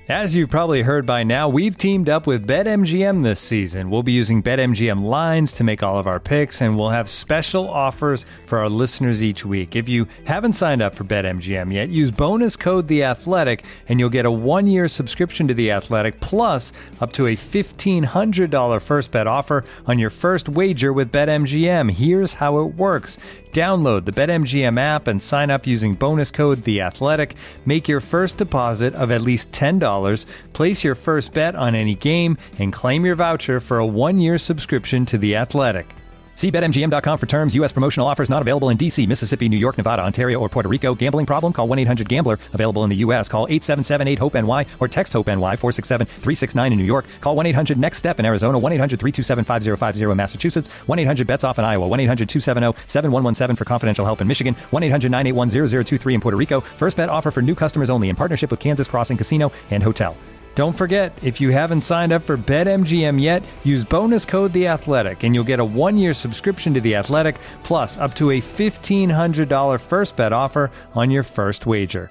As you've probably heard by now, we've teamed up with BetMGM this season. We'll be using BetMGM lines to make all of our picks, and we'll have special offers for our listeners each week. If you haven't signed up for BetMGM yet, use bonus code The Athletic, and you'll get a 1-year subscription to The Athletic, plus up to a $1,500 first bet offer on your first wager with BetMGM. Here's how it works. Download the BetMGM app and sign up using bonus code The Athletic. Make your first deposit of at least $10. Place your first bet on any game and claim your voucher for a 1-year subscription to The Athletic. See BetMGM.com for terms. U.S. promotional offers not available in D.C., Mississippi, New York, Nevada, Ontario, or Puerto Rico. Gambling problem? Call 1-800-GAMBLER. Available in the U.S. Call 877-8-HOPE-NY or text HOPE-NY 467-369 in New York. Call 1-800-NEXT-STEP in Arizona. 1-800-327-5050 in Massachusetts. 1-800-BETS-OFF in Iowa. 1-800-270-7117 for confidential help in Michigan. 1-800-981-0023 in Puerto Rico. First bet offer for new customers only in partnership with Kansas Crossing Casino and Hotel. Don't forget, if you haven't signed up for BetMGM yet, use bonus code The Athletic, and you'll get a 1-year subscription to The Athletic, plus up to a $1,500 first bet offer on your first wager.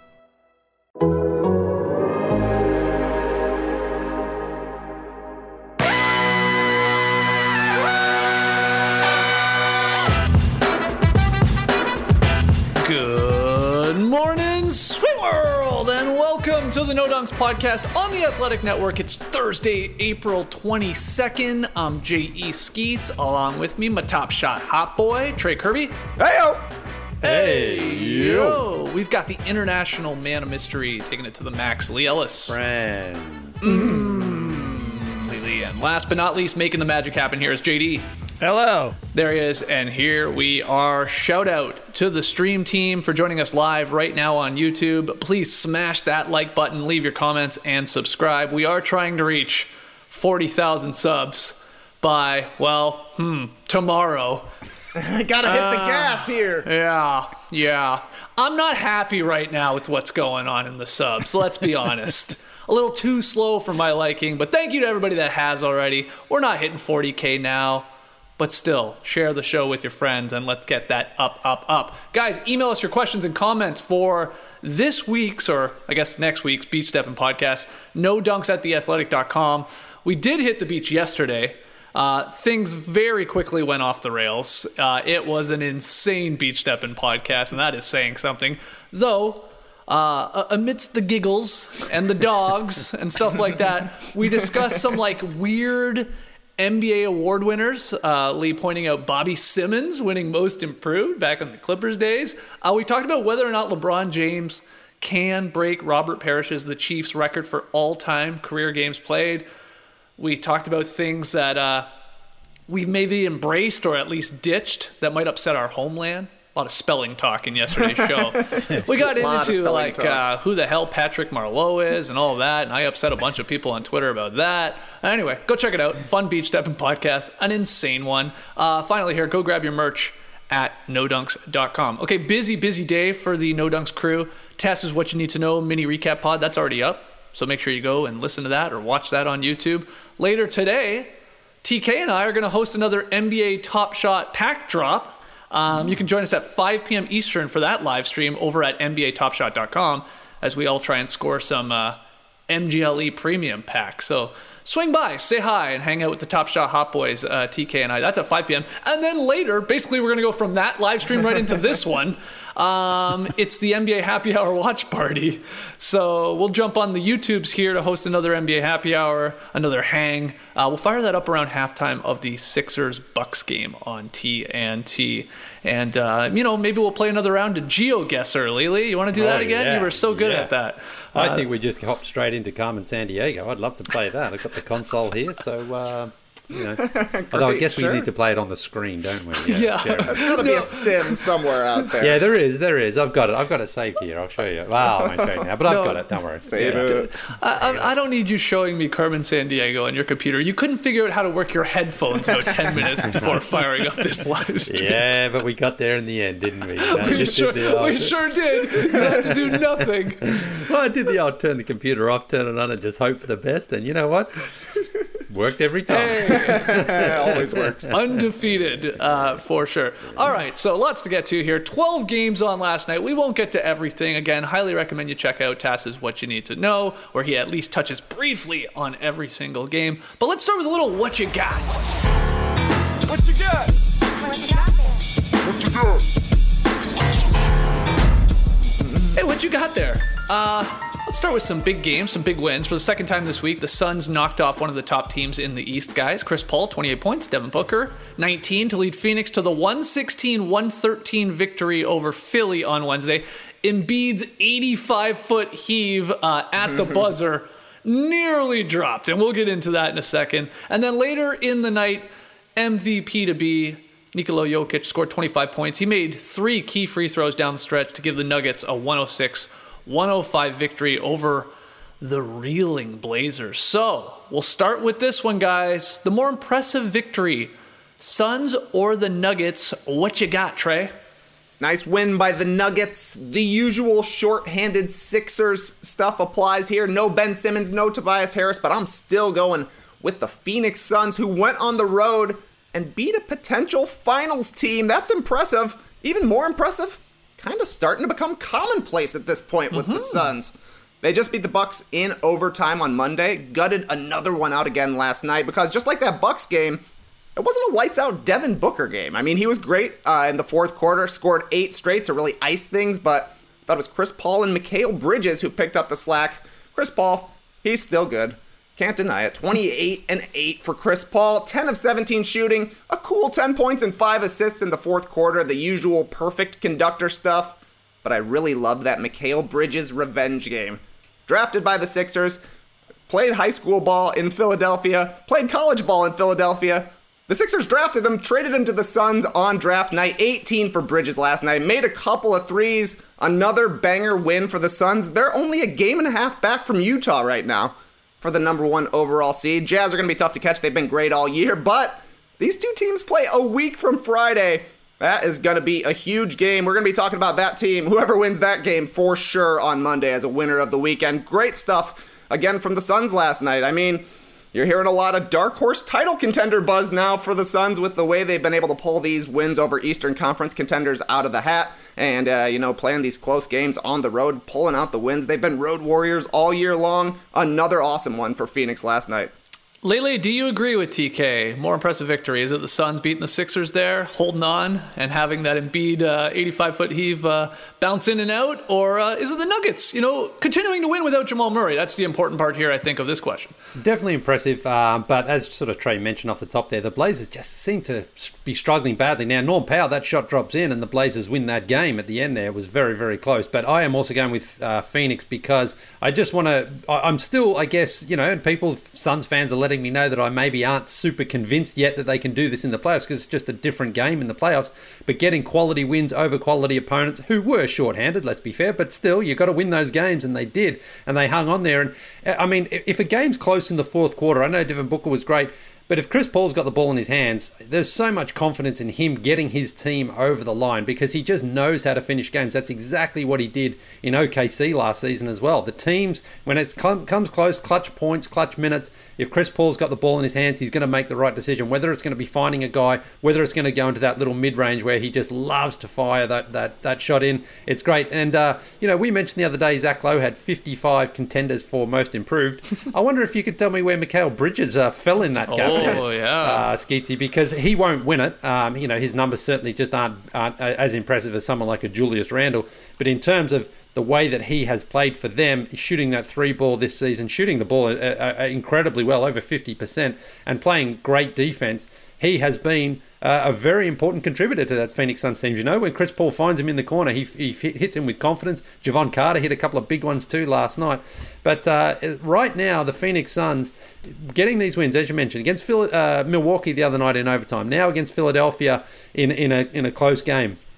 Good morning, Sweet World, and welcome to the No Dunks podcast on the Athletic Network. It's Thursday, April 22nd. I'm J.E. Skeets. Along with me, my top shot hot boy, Trey Kirby. Hey-yo! Hey, yo! We've got the international man of mystery taking it to the max, Lee Ellis. Friend. Lee. And last but not least, making the magic happen here is JD. Hello. There he is, and here we are. Shout out to the stream team for joining us live right now on YouTube. Please smash that like button, leave your comments, and subscribe. We are trying to reach 40,000 subs by, well, tomorrow. I gotta hit the gas here. Yeah. I'm not happy right now with what's going on in the subs, let's be honest. A little too slow for my liking, but thank you to everybody that has already. We're not hitting 40K now. But still, share the show with your friends and let's get that up. Guys, email us your questions and comments for this week's, or I guess next week's, Beach Steppin' podcast, nodunks@theathletic.com. We did hit the beach yesterday. Things very quickly went off the rails. It was an insane Beach Steppin' podcast, and that is saying something. Though, amidst the giggles and the dogs and stuff like that, we discussed some weird NBA award winners, Lee pointing out Bobby Simmons winning Most Improved back in the Clippers days. We talked about whether or not LeBron James can break Robert Parrish's the Chiefs record for all-time career games played. We talked about things that we've maybe embraced or at least ditched that might upset our homeland. A lot of spelling talk in yesterday's show. We got into who the hell Patrick Marleau is and all that, and I upset a bunch of people on Twitter about that. Anyway, go check it out. Fun Beach Steppin' podcast, an insane one. Finally here, go grab your merch at nodunks.com. Okay, busy day for the No Dunks crew. Tess is What You Need to Know mini recap pod. That's already up, so make sure you go and listen to that or watch that on YouTube. Later today, TK and I are going to host another NBA Top Shot pack drop. You can join us at 5 p.m. Eastern for that live stream over at NBATopShot.com as we all try and score some MGLE premium packs. So swing by, say hi, and hang out with the Top Shot Hot Boys, TK and I. That's at 5 p.m. And then later, basically we're going to go from that live stream right into this one. It's the NBA Happy Hour watch party. So we'll jump on the YouTubes here to host another NBA Happy Hour, another hang. We'll fire that up around halftime of the Sixers-Bucks game on TNT. And, maybe we'll play another round of GeoGuessr, Lily. You want to do that again? Yeah. You were so good at that. I think we just hop straight into Carmen Sandiego. I'd love to play that. I've got the console here, so... although I guess we need to play it on the screen, don't we? Yeah. There's got to be a sim somewhere out there. Yeah, there is. I've got it saved here. I'll show you. Well, I won't show you now, but I've got it. Don't worry. Save it. I don't need you showing me Carmen Sandiego on your computer. You couldn't figure out how to work your headphones about 10 minutes before firing up this live stream. Yeah, but we got there in the end, didn't we? We sure did. You had to do nothing. Well, I did the old turn the computer off, turn it on, and just hope for the best. And you know what? Worked every time. It always works. Undefeated, for sure. All right, so lots to get to here. 12 games on last night. We won't get to everything. Again, highly recommend you check out Tass's What You Need to Know, where he at least touches briefly on every single game. But let's start with a little What You Got. What you got? What you got there? What you got? Hey, what you got there? Let's start with some big games, some big wins. For the second time this week, the Suns knocked off one of the top teams in the East, guys. Chris Paul, 28 points. Devin Booker, 19 to lead Phoenix to the 116-113 victory over Philly on Wednesday. Embiid's 85-foot heave at the buzzer nearly dropped, and we'll get into that in a second. And then later in the night, MVP to be Nikola Jokic scored 25 points. He made 3 key free throws down the stretch to give the Nuggets a 106-105 victory over the reeling Blazers. So, we'll start with this one, guys. The more impressive victory, Suns or the Nuggets? What you got, Trey? Nice win by the Nuggets. The usual short-handed Sixers stuff applies here. No Ben Simmons, no Tobias Harris, but I'm still going with the Phoenix Suns, who went on the road and beat a potential finals team. That's impressive. Even more impressive, kind of starting to become commonplace at this point with the Suns. They just beat the Bucks in overtime on Monday, gutted another one out again last night, because just like that Bucks game, it wasn't a lights-out Devin Booker game. I mean, he was great in the fourth quarter, scored 8 straight to really ice things, but I thought it was Chris Paul and Mikal Bridges who picked up the slack. Chris Paul, he's still good. Can't deny it. 28 and 8 for Chris Paul. 10 of 17 shooting. A cool 10 points and 5 assists in the fourth quarter. The usual perfect conductor stuff. But I really loved that Mikal Bridges revenge game. Drafted by the Sixers. Played high school ball in Philadelphia. Played college ball in Philadelphia. The Sixers drafted him, traded him to the Suns on draft night. 18 for Bridges last night. Made a couple of threes. Another banger win for the Suns. They're only a game and a half back from Utah right now for the number 1 overall seed. Jazz are going to be tough to catch. They've been great all year, but these two teams play a week from Friday. That is going to be a huge game. We're going to be talking about that team, whoever wins that game, for sure on Monday as a winner of the weekend. Great stuff, again, from the Suns last night. I mean, you're hearing a lot of dark horse title contender buzz now for the Suns with the way they've been able to pull these wins over Eastern Conference contenders out of the hat and, playing these close games on the road, pulling out the wins. They've been road warriors all year long. Another awesome one for Phoenix last night. Lele, do you agree with TK? More impressive victory. Is it the Suns beating the Sixers there, holding on, and having that Embiid 85-foot heave bounce in and out? Or is it the Nuggets, continuing to win without Jamal Murray? That's the important part here, I think, of this question. Definitely impressive, but as sort of Trey mentioned off the top there, the Blazers just seem to be struggling badly. Now, Norm Powell, that shot drops in and the Blazers win that game at the end there. It was very, very close. But I am also going with Phoenix because I just want to... I'm still, I guess, and people, Suns fans are letting me know that I maybe aren't super convinced yet that they can do this in the playoffs because it's just a different game in the playoffs. But getting quality wins over quality opponents who were shorthanded, let's be fair, but still, you've got to win those games, and they did, and they hung on there. And I mean, if a game's close in the fourth quarter, I know Devin Booker was great, but if Chris Paul's got the ball in his hands, there's so much confidence in him getting his team over the line because he just knows how to finish games. That's exactly what he did in OKC last season as well. The teams, when it comes close, clutch points, clutch minutes, if Chris Paul's got the ball in his hands, he's going to make the right decision, whether it's going to be finding a guy, whether it's going to go into that little mid-range where he just loves to fire that shot in. It's great. And, we mentioned the other day Zach Lowe had 55 contenders for most improved. I wonder if you could tell me where Mikal Bridges fell in that game. Oh, yeah. Skeetsy, because he won't win it. His numbers certainly just aren't as impressive as someone like a Julius Randle. But in terms of the way that he has played for them, shooting that 3 ball this season, shooting the ball incredibly well, over 50%, and playing great defense, he has been a very important contributor to that Phoenix Suns team. When Chris Paul finds him in the corner, he hits him with confidence. Javon Carter hit a couple of big ones too last night. But right now, the Phoenix Suns getting these wins, as you mentioned, against Milwaukee the other night in overtime, now against Philadelphia in a close game.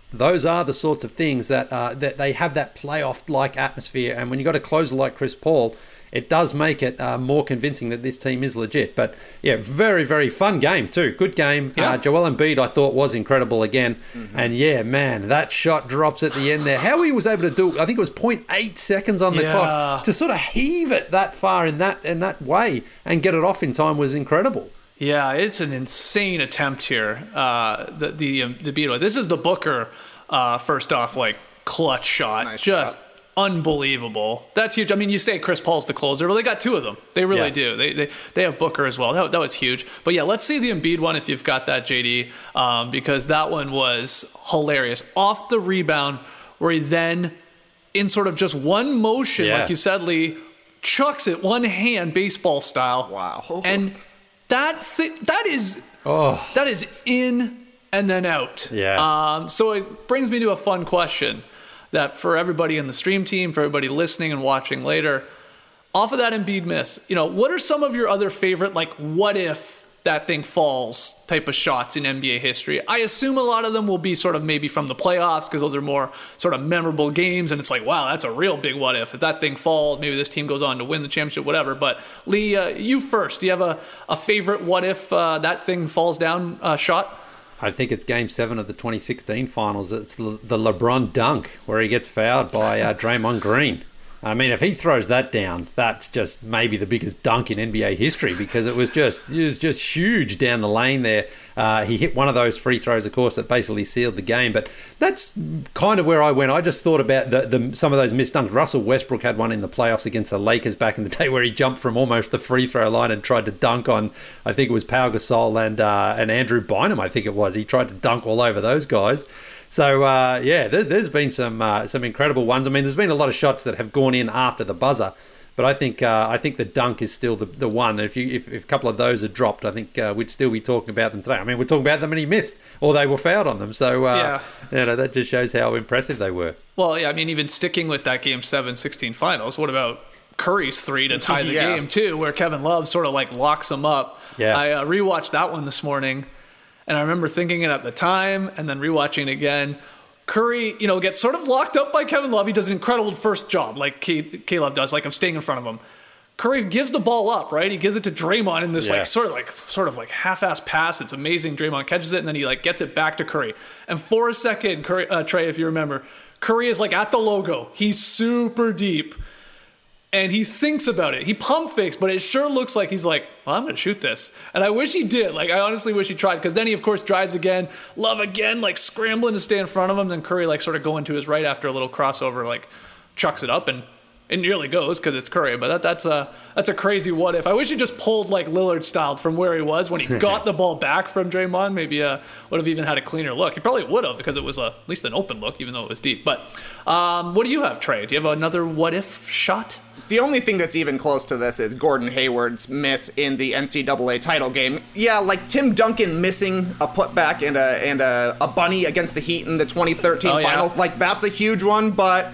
those are the sorts of things that they have that playoff-like atmosphere. And when you've got a closer like Chris Paul, it does make it more convincing that this team is legit. But yeah, very, very fun game too. Good game. Yeah. Joel Embiid, I thought, was incredible again. And yeah, man, that shot drops at the end there. How he was able to do, I think it was 0.8 seconds on the clock, to sort of heave it that far in that way and get it off in time was incredible. Yeah, it's an insane attempt here. The beat. This is the Booker first off, like clutch shot. Nice Just shot. Unbelievable. That's huge. I mean, you say Chris Paul's the closer, but they got two of them. They really do. They have Booker as well. That was huge. But yeah, let's see the Embiid one if you've got that, JD, because that one was hilarious. Off the rebound, where he then, in sort of just one motion, like you said, Lee, chucks it one hand baseball style. Wow. And that is in and then out. Yeah. So it brings me to a fun question that for everybody in the stream team, for everybody listening and watching later, off of that Embiid miss, what are some of your other favorite, like, what if that thing falls type of shots in NBA history? I assume a lot of them will be sort of maybe from the playoffs because those are more sort of memorable games, and it's like, wow, that's a real big what if. If that thing falls, maybe this team goes on to win the championship, whatever. But Lee, you first. Do you have a favorite what if that thing falls down shot? I think it's Game 7 of the 2016 finals. It's the LeBron dunk where he gets fouled by Draymond Green. I mean, if he throws that down, that's just maybe the biggest dunk in NBA history because it was just huge down the lane there. He hit one of those free throws, of course, that basically sealed the game. But that's kind of where I went. I just thought about some of those missed dunks. Russell Westbrook had one in the playoffs against the Lakers back in the day where he jumped from almost the free throw line and tried to dunk on, I think it was Pau Gasol and Andrew Bynum, I think it was. He tried to dunk all over those guys. So, there's been some incredible ones. I mean, there's been a lot of shots that have gone in after the buzzer, but I think the dunk is still the one. If a couple of those had dropped, I think we'd still be talking about them today. I mean, we're talking about them and he missed, or they were fouled on them. So, that just shows how impressive they were. Well, yeah, I mean, even sticking with that Game 7 16 finals, what about Curry's three to tie the game, too, where Kevin Love sort of like locks him up? Yeah. I rewatched that one this morning. And I remember thinking it at the time and then rewatching it again. Curry, gets sort of locked up by Kevin Love. He does an incredible first job, like K-Love does, like of staying in front of him. Curry gives the ball up, right? He gives it to Draymond in this sort of half-ass pass. It's amazing. Draymond catches it and then he gets it back to Curry. And for a second, Curry, Trey, if you remember, Curry is at the logo. He's super deep. And he thinks about it. He pump fakes, but it sure looks like he's like, well, I'm going to shoot this. And I wish he did. I honestly wish he tried. Because then he, of course, drives again. Love again, scrambling to stay in front of him. Then Curry, sort of going to his right after a little crossover, chucks it up. And it nearly goes because it's Curry. But that's a crazy what if. I wish he just pulled Lillard style from where he was when he got the ball back from Draymond. Maybe would have even had a cleaner look. He probably would have because it was at least an open look, even though it was deep. But what do you have, Trey? Do you have another what if shot? The only thing that's even close to this is Gordon Hayward's miss in the NCAA title game. Yeah, Tim Duncan missing a putback and a bunny against the Heat in the 2013 finals. That's a huge one, but,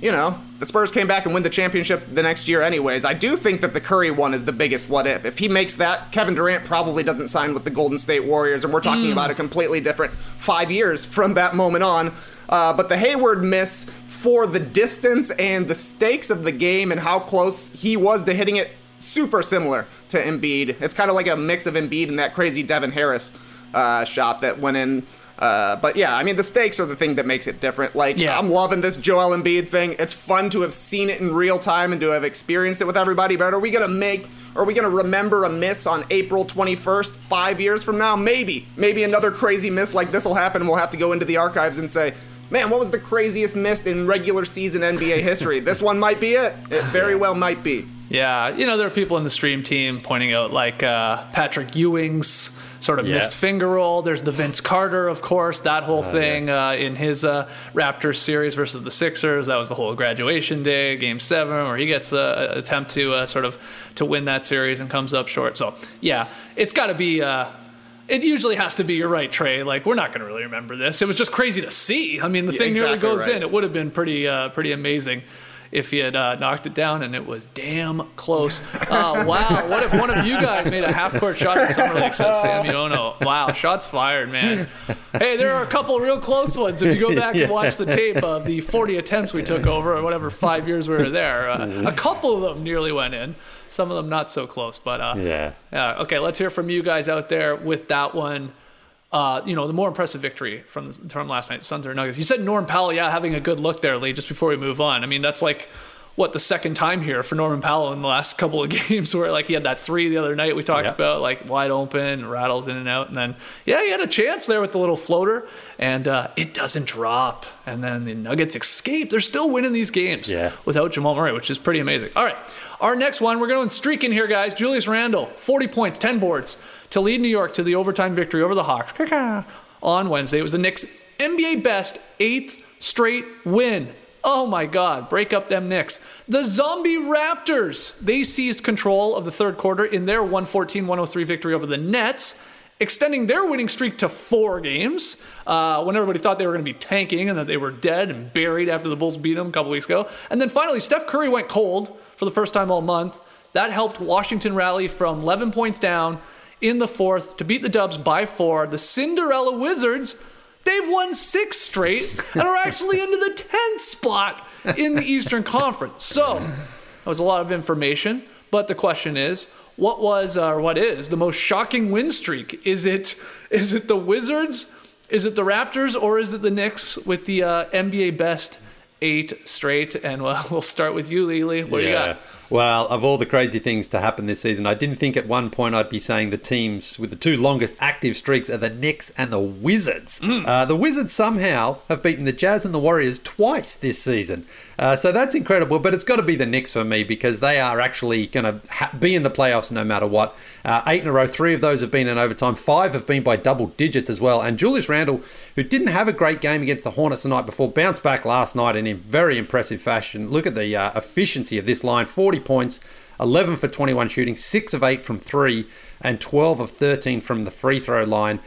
the Spurs came back and win the championship the next year anyways. I do think that the Curry one is the biggest what if. If he makes that, Kevin Durant probably doesn't sign with the Golden State Warriors, and we're talking about a completely different 5 years from that moment on. But the Hayward miss, for the distance and the stakes of the game and how close he was to hitting it, super similar to Embiid. It's kind of like a mix of Embiid and that crazy Devin Harris shot that went in. But yeah, I mean, the stakes are the thing that makes it different. I'm loving this Joel Embiid thing. It's fun to have seen it in real time and to have experienced it with everybody. But are we going to remember a miss on April 21st, 5 years from now? Maybe another crazy miss like this will happen and we'll have to go into the archives and say, man, what was the craziest miss in regular season NBA history? This one might be it. It very well might be. Yeah, there are people in the stream team pointing out Patrick Ewing's sort of missed finger roll. There's the Vince Carter, of course, that whole thing in his Raptors series versus the Sixers. That was the whole graduation day, Game 7, where he gets an attempt to to win that series and comes up short. So, yeah, it's got to be... it usually has to be, you're right, Trey. We're not going to really remember this. It was just crazy to see. I mean, the thing nearly goes in. It would have been pretty amazing if he had knocked it down, and it was damn close. Wow, what if one of you guys made a half-court shot in Summer League, says Sam Yono. Wow, shots fired, man. Hey, there are a couple real close ones. If you go back and watch the tape of the 40 attempts we took over, or whatever 5 years we were there, a couple of them nearly went in. Some of them not so close, but yeah. Okay, let's hear from you guys out there with that one. The more impressive victory from last night, Suns or Nuggets. You said Norman Powell, having a good look there, Lee, just before we move on. I mean, that's like, the second time here for Norman Powell in the last couple of games where, like, he had that three the other night we talked about, like, wide open, rattles in and out. And then, he had a chance there with the little floater, and it doesn't drop. And then the Nuggets escape. They're still winning these games without Jamal Murray, which is pretty amazing. All right, our next one, we're going streaking here, guys. Julius Randle, 40 points, 10 boards to lead New York to the overtime victory over the Hawks on Wednesday. It was the Knicks' NBA best 8th straight win. Oh my God, break up them Knicks. The Zombie Raptors, they seized control of the third quarter in their 114-103 victory over the Nets, extending their winning streak to 4 games when everybody thought they were going to be tanking and that they were dead and buried after the Bulls beat them a couple weeks ago. And then finally, Steph Curry went cold for the first time all month. That helped Washington rally from 11 points down in the fourth to beat the Dubs by 4. The Cinderella Wizards, they've won 6 straight and are actually into the 10th spot in the Eastern Conference. So, that was a lot of information, but the question is, what is the most shocking win streak? Is it the Wizards? Is it the Raptors? Or is it the Knicks with the NBA best 8 straight? And we'll start with you, Lee. What do you got? Well, of all the crazy things to happen this season, I didn't think at one point I'd be saying the teams with the 2 longest active streaks are the Knicks and the Wizards. The Wizards somehow have beaten the Jazz and the Warriors twice this season. So that's incredible, but it's got to be the Knicks for me because they are actually going to be in the playoffs no matter what. 8 in a row, 3 of those have been in overtime, 5 have been by double digits as well. And Julius Randle, who didn't have a great game against the Hornets the night before, bounced back last night in very impressive fashion. Look at the efficiency of this line, 40 points, 11 for 21 shooting, 6 of 8 from 3, and 12 of 13 from the free throw line,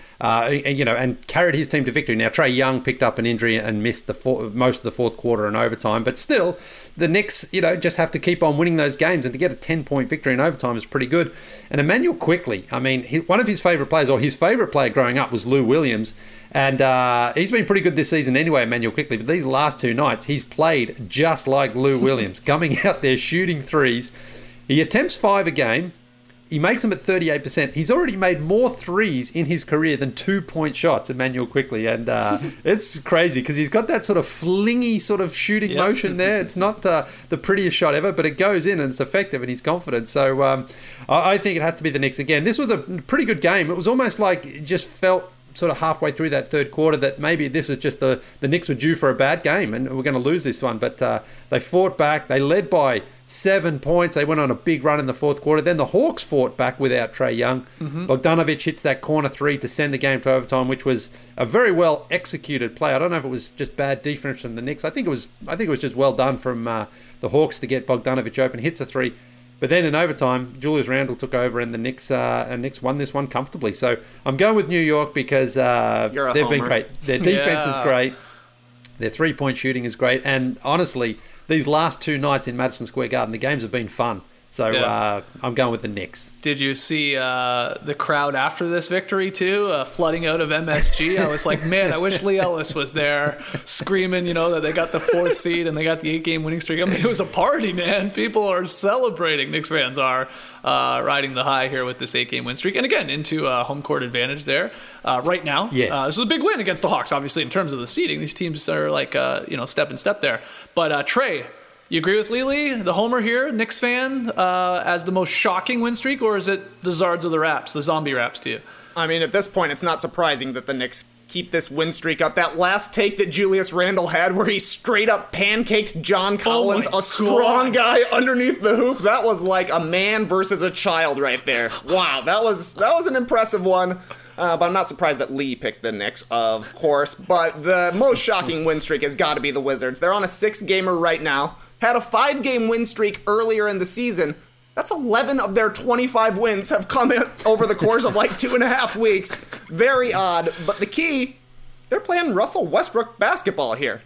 and carried his team to victory. Now, Trae Young picked up an injury and missed most of the fourth quarter in overtime, but still, the Knicks, just have to keep on winning those games, and to get a 10-point victory in overtime is pretty good. And Emmanuel Quickley, I mean, one of his favourite players, or his favourite player growing up, was Lou Williams, and he's been pretty good this season anyway, Emmanuel Quickley, but these last 2 nights, he's played just like Lou Williams, coming out there shooting threes. He attempts 5 a game. He makes them at 38%. He's already made more threes in his career than 2-point shots, Emmanuel Quickley. And it's crazy because he's got that sort of flingy sort of shooting motion there. It's not the prettiest shot ever, but it goes in and it's effective and he's confident. So I think it has to be the Knicks again. This was a pretty good game. It was almost like it just felt sort of halfway through that third quarter that maybe this was just the Knicks were due for a bad game and we're going to lose this one. But they fought back. They led by 7 points. They went on a big run in the fourth quarter. Then the Hawks fought back without Trae Young. Bogdanovic hits that corner 3 to send the game to overtime, which was a very well executed play. I don't know if it was just bad defense from the Knicks. I think it was just well done from the Hawks to get Bogdanovic open. Hits a 3. But then in overtime, Julius Randle took over and the Knicks won this one comfortably. So I'm going with New York because they've been great. Their defense is great. Their 3-point shooting is great. And honestly, these last 2 nights in Madison Square Garden, the games have been fun. So I'm going with the Knicks. Did you see the crowd after this victory too, flooding out of MSG? I was like, man, I wish Lee Ellis was there screaming, that they got the 4th seed and they got the 8-game winning streak. I mean, it was a party, man. People are celebrating. Knicks fans are riding the high here with this 8-game win streak. And again, into home court advantage there right now. Yes. This was a big win against the Hawks, obviously, in terms of the seeding. These teams are like, step and step there. But Trey, you agree with Lee, the homer here, Knicks fan, as the most shocking win streak, or is it the Zards or the Raps, the zombie Raps to you? I mean, at this point, it's not surprising that the Knicks keep this win streak up. That last take that Julius Randle had where he straight up pancaked John Collins, a strong guy underneath the hoop, that was like a man versus a child right there. Wow, that was an impressive one. But I'm not surprised that Lee picked the Knicks, of course. But the most shocking win streak has got to be the Wizards. They're on a 6-gamer right now. Had a 5-game win streak earlier in the season. That's 11 of their 25 wins have come in over the course of like 2.5 weeks. Very odd. But the key, they're playing Russell Westbrook basketball here.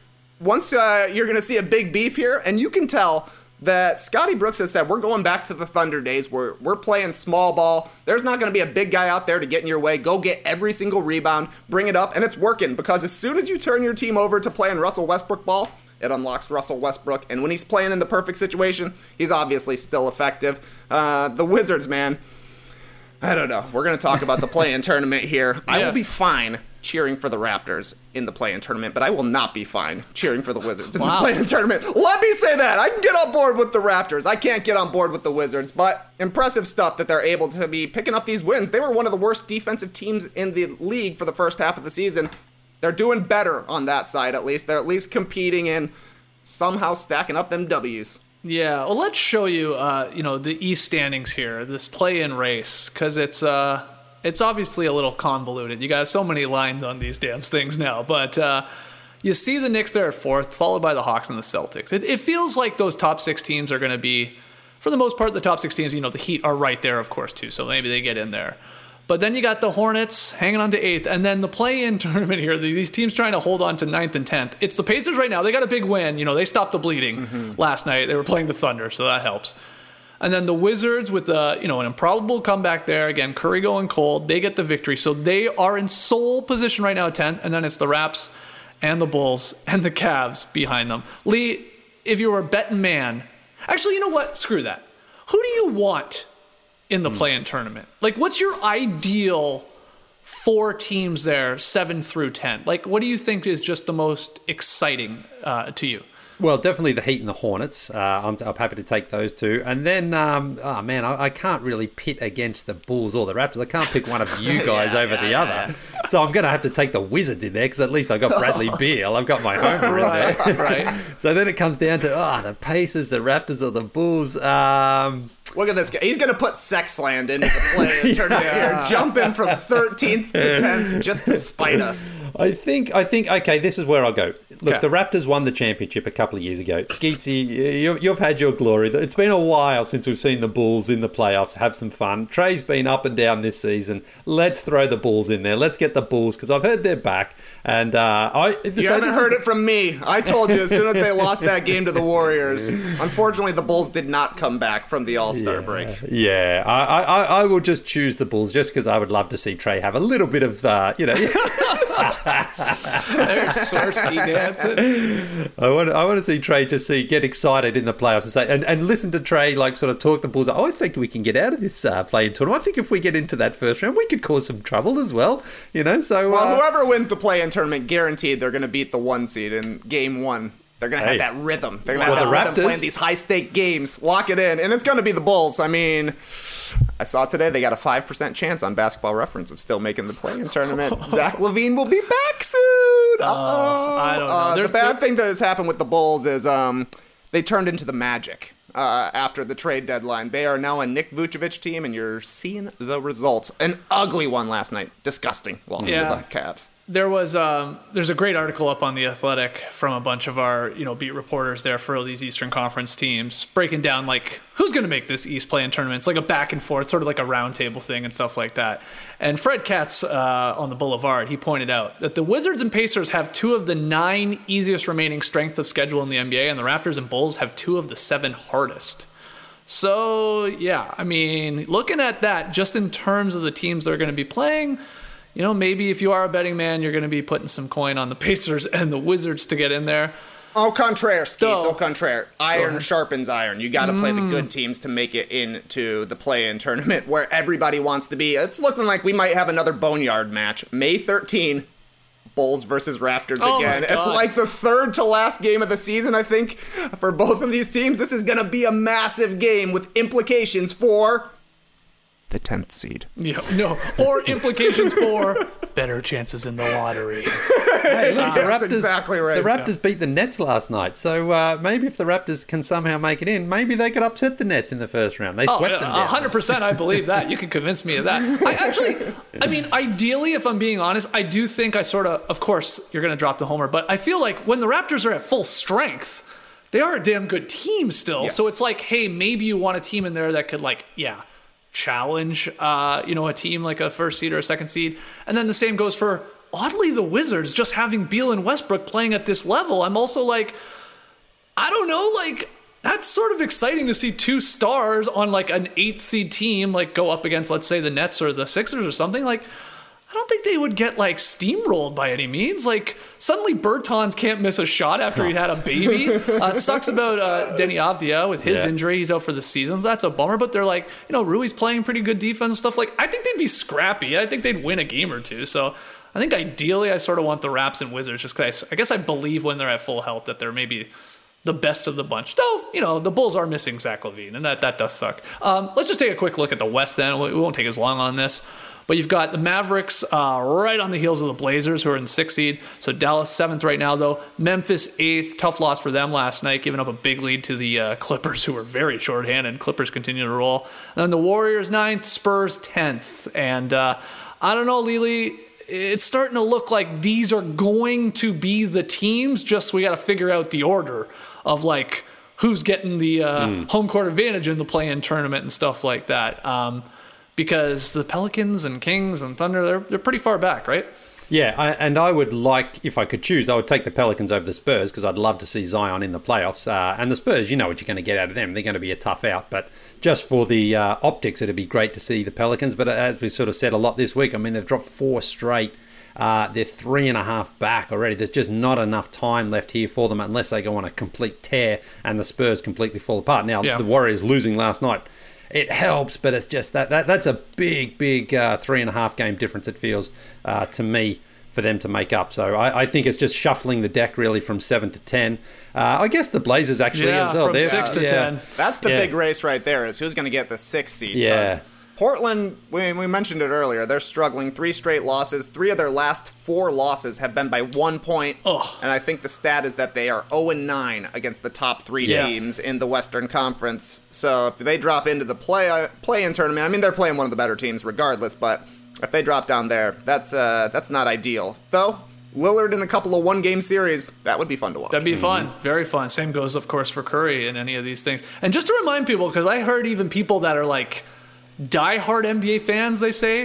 once you're going to see a big beef here, and you can tell that Scotty Brooks has said we're going back to the Thunder days where we're playing small ball. There's not going to be a big guy out there to get in your way. Go get every single rebound, bring it up, and it's working because as soon as you turn your team over to playing Russell Westbrook ball, it unlocks Russell Westbrook, and when he's playing in the perfect situation, he's obviously still effective. The Wizards, man, I don't know. We're going to talk about the play-in tournament here. I will be fine cheering for the Raptors in the play-in tournament, but I will not be fine cheering for the Wizards in the play-in tournament. Let me say that. I can get on board with the Raptors. I can't get on board with the Wizards, but impressive stuff that they're able to be picking up these wins. They were one of the worst defensive teams in the league for the first half of the season. They're doing better on that side, at least. They're at least competing and somehow stacking up them W's. Yeah, well, let's show you, the East standings here, this play-in race, because it's obviously a little convoluted. You got so many lines on these damn things now, but you see the Knicks there at 4th, followed by the Hawks and the Celtics. It feels like those top 6 teams are going to be, for the most part, the top 6 teams, the Heat are right there, of course, too, so maybe they get in there. But then you got the Hornets hanging on to 8th, and then the play-in tournament here, these teams trying to hold on to 9th and 10th. It's the Pacers right now. They got a big win. They stopped the bleeding last night. They were playing the Thunder, so that helps. And then the Wizards with an improbable comeback there. Again, Curry going cold. They get the victory. So they are in sole position right now at 10th, and then it's the Raps and the Bulls and the Cavs behind them. Lee, if you were a betting man, actually, you know what? Screw that. Who do you want in the play-in tournament? Like, what's your ideal 4 teams there, 7 through 10? Like, what do you think is just the most exciting to you? Well, definitely the Heat and the Hornets. I'm happy to take those two. And then, I can't really pit against the Bulls or the Raptors. I can't pick one of you guys over the other. So I'm going to have to take the Wizards in there because at least I've got Bradley Beal. I've got my homer in there. Right. So then it comes down to, the Pacers, the Raptors, or the Bulls. Look at this guy. He's going to put Sexland into the play tournament here, jumping from 13th to 10th just to spite us. I think. Okay, this is where I'll go. Look, the Raptors won the championship a couple of years ago. Skeetsy, you've had your glory. It's been a while since we've seen the Bulls in the playoffs. Have some fun. Trey's been up and down this season. Let's throw the Bulls in there. Let's get the Bulls because I've heard they're back. And you haven't heard it from me. I told you as soon as they lost that game to the Warriors. Unfortunately, the Bulls did not come back from the All-Star break. Yeah, I will just choose the Bulls just because I would love to see Trey have a little bit of, There's Swirsky dancing. I want to see Trey get excited in the playoffs and say and listen to Trey sort of talk the Bulls. I think we can get out of this play-in tournament. I think if we get into that first round, we could cause some trouble as well. So whoever wins the play-in tournament, guaranteed they're going to beat the 1 seed in game 1. They're going to have that rhythm. They're going to have that rhythm playing these high-stake games. Lock it in. And it's going to be the Bulls. I mean, I saw today they got a 5% chance on Basketball Reference of still making the play-in tournament. Zach LaVine will be back soon. I don't know. The bad thing that has happened with the Bulls is they turned into the Magic after the trade deadline. They are now a Nick Vucevic team, and you're seeing the results. An ugly one last night. Disgusting loss to the Cavs. There's a great article up on The Athletic from a bunch of our beat reporters there for all these Eastern Conference teams, breaking down who's going to make this East play-in tournament. It's like a back and forth, sort of like a roundtable thing and stuff like that. And Fred Katz on the Boulevard, he pointed out that the Wizards and Pacers have 2 of the 9 easiest remaining strength of schedule in the NBA, and the Raptors and Bulls have 2 of the 7 hardest. So yeah, I mean, looking at that just in terms of the teams they're going to be playing. Maybe if you are a betting man, you're going to be putting some coin on the Pacers and the Wizards to get in there. Au contraire, Skeets, au contraire. Iron sharpens iron. You got to play the good teams to make it into the play-in tournament where everybody wants to be. It's looking like we might have another boneyard match. May 13, Bulls versus Raptors again. It's like the 3rd to last game of the season, I think, for both of these teams. This is going to be a massive game with implications for the 10th seed. Yeah, no, or implications for better chances in the lottery. Hey, look, the Raptors, exactly right. The Raptors beat the Nets last night, so maybe if the Raptors can somehow make it in, maybe they could upset the Nets in the first round. They swept them down. 100%, I believe that. You can convince me of that. Ideally, if I'm being honest, I do think of course, you're going to drop the homer, but I feel like when the Raptors are at full strength, they are a damn good team still. Yes. So it's like, hey, maybe you want a team in there that could challenge a team like a first seed or a second seed. And then the same goes for oddly, the Wizards, just having Beal and Westbrook playing at this level, I'm also like, I don't know, like, that's sort of exciting to see 2 stars on like an 8th seed team like go up against, let's say, the Nets or the Sixers or something. Like, I don't think they would get like steamrolled by any means. Like, suddenly Bertans can't miss a shot after he had a baby. It sucks about Denny Avdia with his injury. He's out for the season. So that's a bummer. But they're like, Rui's playing pretty good defense and stuff. Like, I think they'd be scrappy. I think they'd win a game or two. So I think ideally I sort of want the Raps and Wizards just because I guess I believe when they're at full health that they're maybe the best of the bunch. Though, the Bulls are missing Zach LaVine, and that does suck. Let's just take a quick look at the West then. We won't take as long on this. But you've got the Mavericks right on the heels of the Blazers, who are in 6th seed. So Dallas 7th right now, though. Memphis 8th. Tough loss for them last night, giving up a big lead to the Clippers, who were very shorthanded. Clippers continue to roll. And then the Warriors 9th, Spurs 10th. And I don't know, Lily, it's starting to look like these are going to be the teams, just we got to figure out the order of like who's getting the home court advantage in the play-in tournament and stuff like that. Because the Pelicans and Kings and Thunder, they're pretty far back, right? Yeah, and I would like, if I could choose, I would take the Pelicans over the Spurs because I'd love to see Zion in the playoffs. And the Spurs, you know what you're going to get out of them. They're going to be a tough out. But just for the optics, it'd be great to see the Pelicans. But as we sort of said a lot this week, I mean, they've dropped 4 straight. They're 3.5 back already. There's just not enough time left here for them unless they go on a complete tear and the Spurs completely fall apart. Now, the Warriors losing last night, it helps, but it's just that's a big 3.5 game difference, it feels to me, for them to make up. So I think it's just shuffling the deck really from 7 to 10. I guess the Blazers actually from 6 to 10. That's the big race right there, is who's going to get the 6th seed. Yeah. Portland, we mentioned it earlier, they're struggling. 3 straight losses. 3 of their last 4 losses have been by 1 point. And I think the stat is that they are 0-9 against the top 3 teams in the Western Conference. So if they drop into the play-in tournament, I mean, they're playing one of the better teams regardless, but if they drop down there, that's not ideal. Though, Lillard in a couple of 1-game series, that would be fun to watch. That'd be fun. Very fun. Same goes, of course, for Curry in any of these things. And just to remind people, because I heard even people that are like diehard NBA fans, they say,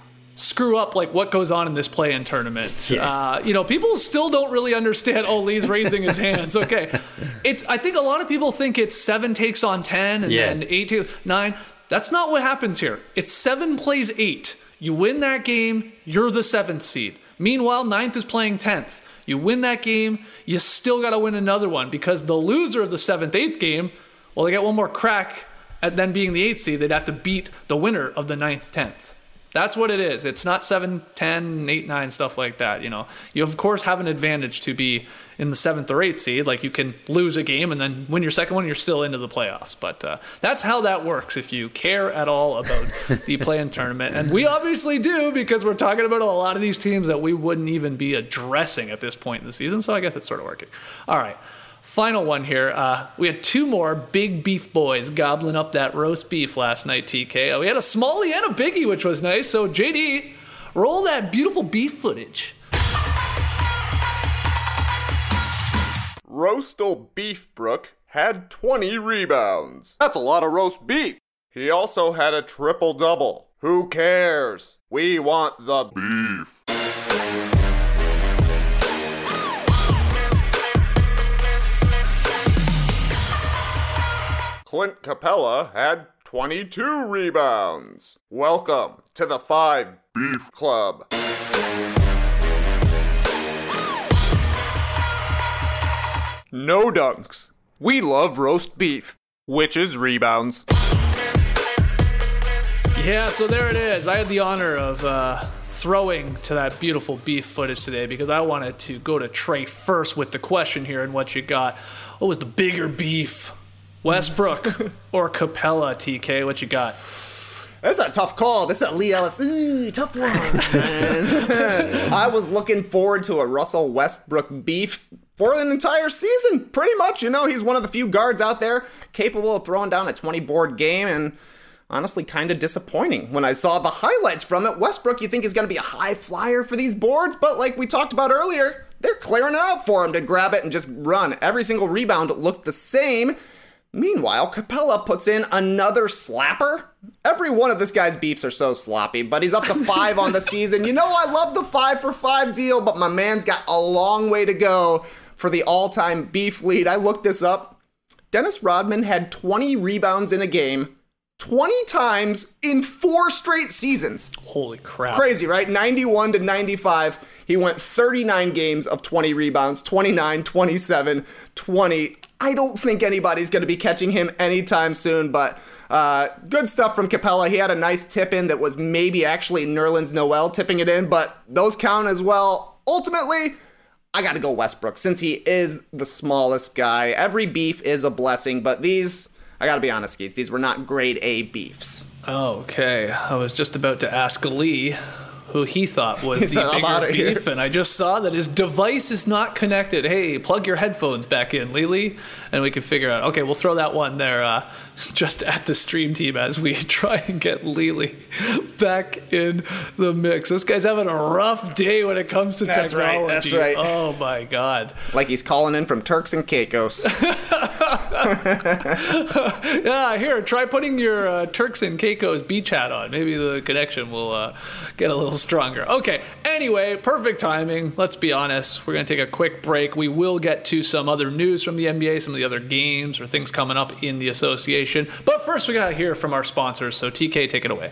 screw up like what goes on in this play-in tournament. Yes. People still don't really understand. Oh, Lee's raising his hands. Okay, I think a lot of people think it's 7 takes on 10 and then 8 to 9. That's not what happens here. It's 7 plays 8. You win that game, you're the 7th seed. Meanwhile, 9th is playing 10th. You win that game, you still got to win another one because the loser of the 7th, 8th game, well, they get one more crack at then being the 8th seed. They'd have to beat the winner of the 9th, 10th. That's what it is. It's not 7, 10, 8, 9, stuff like that. You of course have an advantage to be in the 7th or 8th seed. Like you can lose a game and then win your second one, you're still into the playoffs. But that's how that works if you care at all about the play-in tournament. And we obviously do because we're talking about a lot of these teams that we wouldn't even be addressing at this point in the season. So I guess it's sort of working. All right. Final one here. We had 2 more big beef boys gobbling up that roast beef last night, TK. We had a smallie and a biggie, which was nice. So, JD, roll that beautiful beef footage. Roastal Beefbrook had 20 rebounds. That's a lot of roast beef. He also had a triple-double. Who cares? We want the beef. Clint Capella had 22 rebounds. Welcome to the 5 Beef Club. No dunks. We love roast beef, which is rebounds. Yeah, so there it is. I had the honor of throwing to that beautiful beef footage today because I wanted to go to Trey first with the question here and what you got. What was the bigger beef? Westbrook or Capella, TK? What you got? That's a tough call. This is a Lee Ellis. Tough one, man. I was looking forward to a Russell Westbrook beef for an entire season, pretty much. He's one of the few guards out there capable of throwing down a 20-board game, and honestly kind of disappointing when I saw the highlights from it. Westbrook, you think, is going to be a high flyer for these boards, but like we talked about earlier, they're clearing it out for him to grab it and just run. Every single rebound looked the same. Meanwhile, Capella puts in another slapper. Every one of this guy's beefs are so sloppy, but he's up to 5 on the season. You know, I love the 5-for-5 deal, but my man's got a long way to go for the all-time beef lead. I looked this up. Dennis Rodman had 20 rebounds in a game 20 times in 4 straight seasons. Holy crap. Crazy, right? 91 to 95. He went 39 games of 20 rebounds, 29, 27, 20. I don't think anybody's going to be catching him anytime soon, but good stuff from Capella. He had a nice tip in that was maybe actually Nerlens Noel tipping it in, but those count as well. Ultimately, I got to go Westbrook since he is the smallest guy. Every beef is a blessing, but these, I got to be honest, Skeets, these were not grade A beefs. Okay, I was just about to ask Lee who he thought was the bigger beef, and I just saw that his device is not connected. Hey, plug your headphones back in, Lily, and we can figure out. Okay, we'll throw that one there just at the stream team as we try and get Lily back in the mix. This guy's having a rough day when it comes to technology. That's right. Oh, my God. Like he's calling in from Turks and Caicos. Yeah, here, try putting your Turks and Caicos beach hat on. Maybe the connection will get a little stronger. Okay, anyway, perfect timing. Let's be honest. We're going to take a quick break. We will get to some other news from the NBA, some of the other games or things coming up in the association. But first, we got to hear from our sponsors. So, TK, take it away.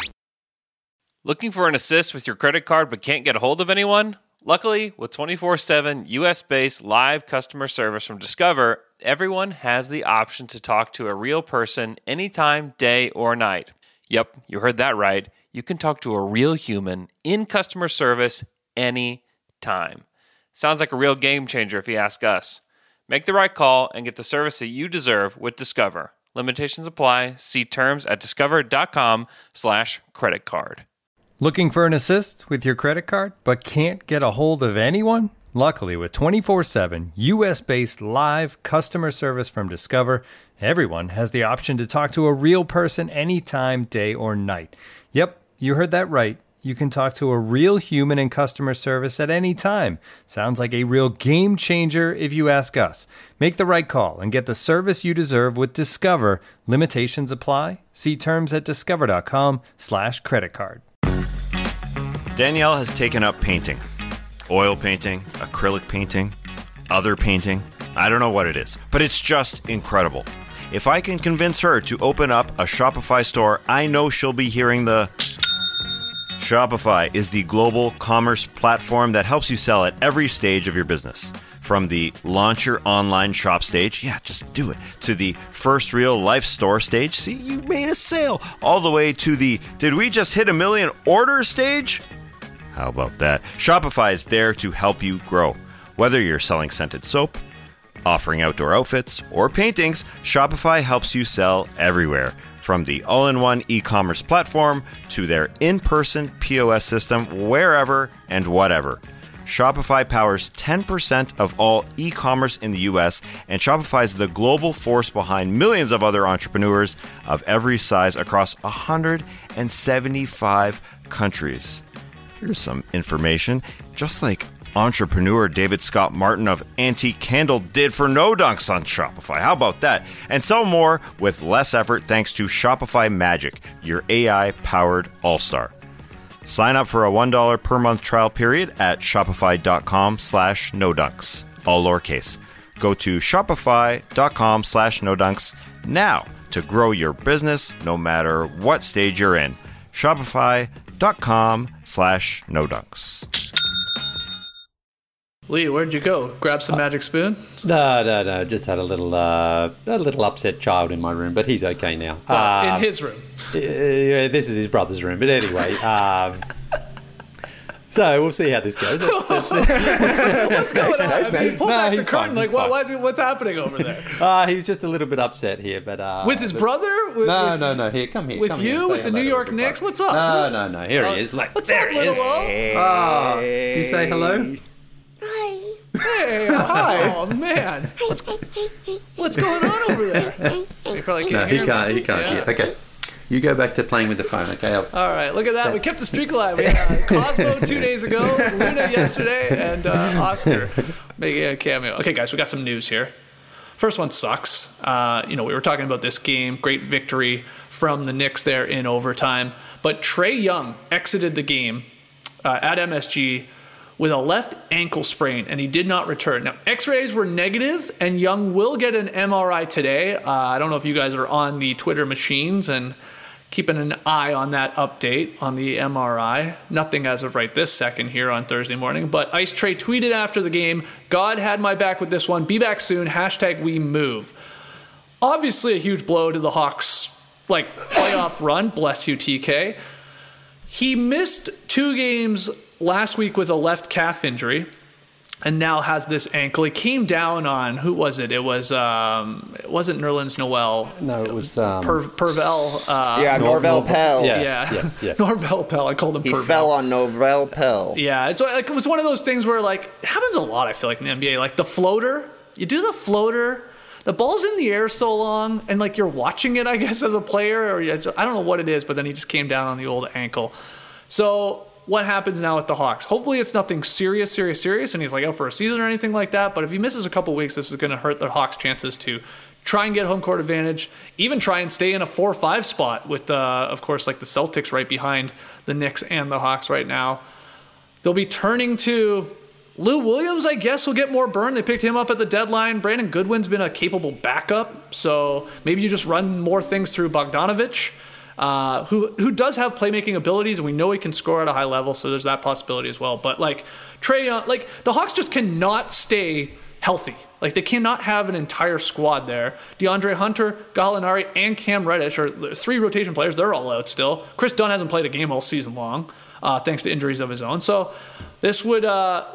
Looking for an assist with your credit card but can't get a hold of anyone? Luckily, with 24/7 US-based live customer service from Discover, everyone has the option to talk to a real person anytime, day or night. Yep, you heard that right. You can talk to a real human in customer service anytime. Sounds like a real game changer if you ask us. Make the right call and get the service that you deserve with Discover. Limitations apply. See terms at discover.com/creditcard. Looking for an assist with your credit card, but can't get a hold of anyone? Luckily, with 24/7 US-based live customer service from Discover, everyone has the option to talk to a real person anytime, day or night. Yep, you heard that right. You can talk to a real human in customer service at any time. Sounds like a real game changer if you ask us. Make the right call and get the service you deserve with Discover. Limitations apply. See terms at discover.com/creditcard. Danielle has taken up painting. Oil painting, acrylic painting, other painting. I don't know what it is, but it's just incredible. If I can convince her to open up a Shopify store, I know she'll be hearing the... Shopify is the global commerce platform that helps you sell at every stage of your business. From the launch your online shop stage, yeah, just do it, to the first real life store stage, see, you made a sale, all the way to the did we just hit 1 million orders stage? How about that? Shopify is there to help you grow. Whether you're selling scented soap, offering outdoor outfits, or paintings, Shopify helps you sell everywhere. From the all-in-one e-commerce platform to their in-person POS system, wherever and whatever. Shopify powers 10% of all e-commerce in the US, and Shopify is the global force behind millions of other entrepreneurs of every size across 175 countries. Here's some information. Just like entrepreneur David Scott Martin of Antique Candle did for No Dunks on Shopify. How about that? And sell more with less effort thanks to Shopify Magic, your AI-powered all-star. Sign up for a $1 per month trial period at shopify.com/nodunks. All lowercase. Go to shopify.com/nodunks now to grow your business no matter what stage you're in. Shopify.com/nodunks. Lee, where'd you go? Grab some magic spoon? No. Just had a little upset child in my room, but he's okay now. In his room? Yeah, this is his brother's room. But anyway, so we'll see how this goes. What's going on? I mean, pull back the curtain. Fine, like, what's happening over there? He's just a little bit upset here, but with his brother? No. Here, come here. With you? With the New York Knicks? What's up? No. Here he is. Like, what's there up, he is. Hey. You say hello. Hey, hi. Oh, man. What's going on over there? He probably can't hear. He can't hear. Okay. You go back to playing with the phone, okay? All right, look at that. We kept the streak alive. We had Cosmo 2 days ago, Luna yesterday, and Oscar making a cameo. Okay, guys, we got some news here. First one sucks. We were talking about this game. Great victory from the Knicks there in overtime. But Trae Young exited the game at MSG with a left ankle sprain, and he did not return. Now, x-rays were negative, and Young will get an MRI today. I don't know if you guys are on the Twitter machines and keeping an eye on that update on the MRI. Nothing as of right this second here on Thursday morning. But Ice Trae tweeted after the game, "God had my back with this one. Be back soon. #WeMove." Obviously a huge blow to the Hawks' playoff run. Bless you, TK. He missed 2 games last week with a left calf injury, and now has this ankle. He came down on, who was it? It was, it wasn't Nerlens Noel. No, it was Pervel. Norvel Pell. Yes. Norvel Pell. I called him He Pervel. fell on Norvel Pell. Yeah, so it was one of those things where it happens a lot, I feel like, in the NBA. Like the floater, you do the floater, the ball's in the air so long, and you're watching it, I guess, as a player, or I don't know what it is, but then he just came down on the old ankle. So what happens now with the Hawks? Hopefully it's nothing serious, and he's out for a season or anything like that. But if he misses a couple weeks, this is going to hurt the Hawks' chances to try and get home court advantage, even try and stay in a 4-5 spot with, of course, the Celtics right behind the Knicks and the Hawks right now. They'll be turning to Lou Williams, I guess, will get more burn. They picked him up at the deadline. Brandon Goodwin's been a capable backup, so maybe you just run more things through Bogdanović. Who does have playmaking abilities, and we know he can score at a high level, so there's that possibility as well. But Trae Young, the Hawks just cannot stay healthy. They cannot have an entire squad there. DeAndre Hunter, Gallinari, and Cam Reddish are 3 rotation players. They're all out still. Chris Dunn hasn't played a game all season long, thanks to injuries of his own. So this would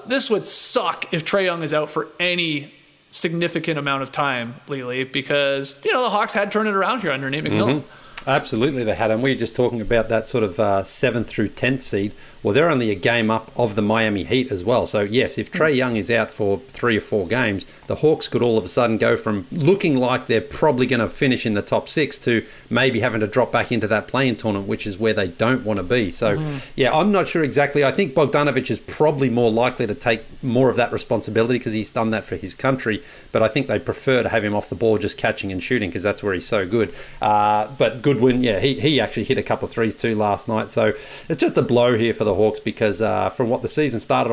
suck if Trae Young is out for any significant amount of time lately, because the Hawks had turned it around here under Nate McMillan. Mm-hmm. Absolutely, they had. And we were just talking about that sort of 7th through 10th seed. Well, they're only a game up of the Miami Heat as well. So, yes, if Trae Young is out for 3 or 4 games, the Hawks could all of a sudden go from looking like they're probably going to finish in the top 6 to maybe having to drop back into that play-in tournament, which is where they don't want to be. So, yeah, I'm not sure exactly. I think Bogdanović is probably more likely to take more of that responsibility because he's done that for his country. But I think they prefer to have him off the ball just catching and shooting because that's where he's so good. But Goodwin, yeah, he actually hit a couple of threes too last night. So it's just a blow here for the Hawks because from what the season started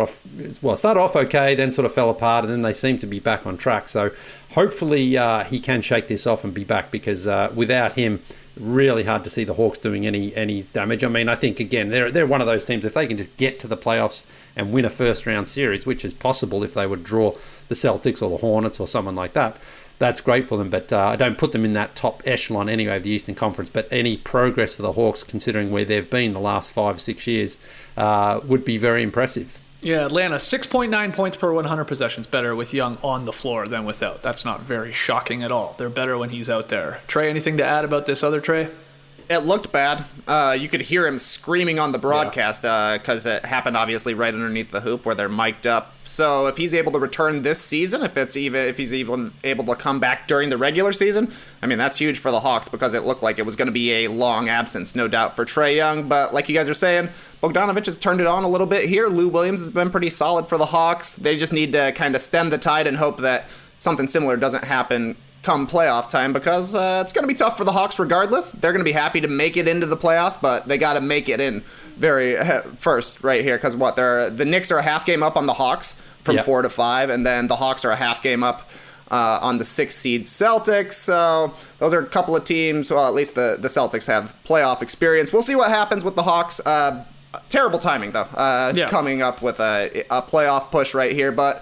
off okay, then sort of fell apart, and then they seem to be back on track. So hopefully he can shake this off and be back because without him, really hard to see the Hawks doing any damage. I mean, I think, again, they're one of those teams, if they can just get to the playoffs and win a first-round series, which is possible if they would draw the Celtics or the Hornets or someone like that, that's great for them. But I don't put them in that top echelon anyway of the Eastern Conference. But any progress for the Hawks, considering where they've been the last 5 or 6 years, would be very impressive. Yeah, Atlanta, 6.9 points per 100 possessions better with Young on the floor than without. That's not very shocking at all. They're better when he's out there. Trae, anything to add about this other Trae? It looked bad. You could hear him screaming on the broadcast because it happened obviously right underneath the hoop where they're mic'd up. So if he's able to return this season, if he's even able to come back during the regular season, I mean, that's huge for the Hawks because it looked like it was going to be a long absence, no doubt, for Trae Young. But like you guys are saying, Bogdanović has turned it on a little bit here. Lou Williams has been pretty solid for the Hawks. They just need to kind of stem the tide and hope that something similar doesn't happen come playoff time because it's going to be tough for the Hawks regardless. They're going to be happy to make it into the playoffs, but they got to make it in very first right here because the Knicks are a half game up on the Hawks from 4 to 5, and then the Hawks are a half game up on the 6th seed Celtics. So those are a couple of teams. Well, at least the Celtics have playoff experience. We'll see what happens with the Hawks. Terrible timing, though, coming up with a playoff push right here, but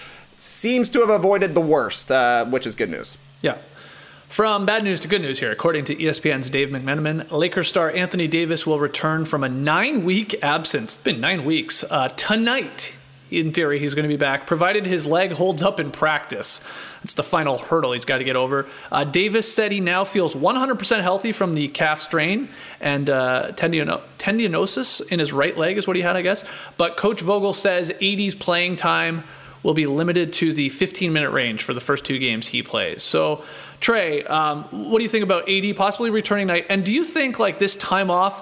seems to have avoided the worst, which is good news. Yeah. From bad news to good news here. According to ESPN's Dave McMenamin, Lakers star Anthony Davis will return from a 9-week absence. It's been 9 weeks. Tonight, in theory, he's going to be back, provided his leg holds up in practice. That's the final hurdle he's got to get over. Davis said he now feels 100% healthy from the calf strain and tendinosis in his right leg is what he had, I guess. But Coach Vogel says AD's playing time will be limited to the 15-minute range for the first 2 games he plays. So, Trae, what do you think about AD possibly returning tonight? And do you think this time off,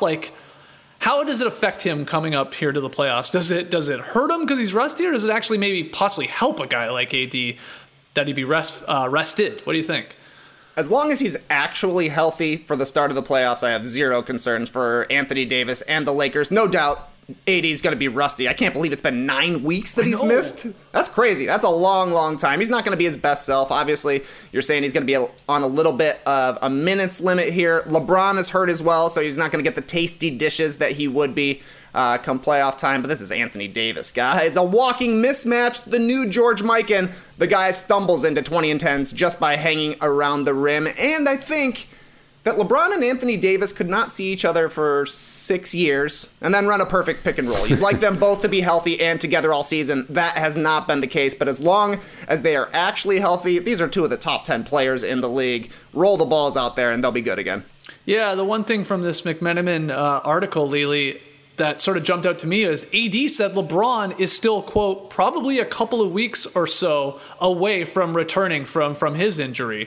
how does it affect him coming up here to the playoffs? Does it hurt him because he's rusty, or does it actually maybe possibly help a guy like AD that he be rested. What do you think? As long as he's actually healthy for the start of the playoffs, I have zero concerns for Anthony Davis and the Lakers. No doubt AD's going to be rusty. I can't believe it's been 9 weeks that he's missed. That's crazy. That's a long, long time. He's not going to be his best self. Obviously, you're saying he's going to be on a little bit of a minutes limit here. LeBron is hurt as well, so he's not going to get the tasty dishes that he would be come playoff time. But this is Anthony Davis, guys. A walking mismatch. The new George Mikan. The guy stumbles into 20 and 10s just by hanging around the rim. And I think that LeBron and Anthony Davis could not see each other for 6 years and then run a perfect pick and roll. You'd like them both to be healthy and together all season. That has not been the case, but as long as they are actually healthy, these are two of the top 10 players in the league. Roll the balls out there and they'll be good again. Yeah, the one thing from this McMenamin article, Lily, that sort of jumped out to me is AD said LeBron is still, quote, probably a couple of weeks or so away from returning from his injury.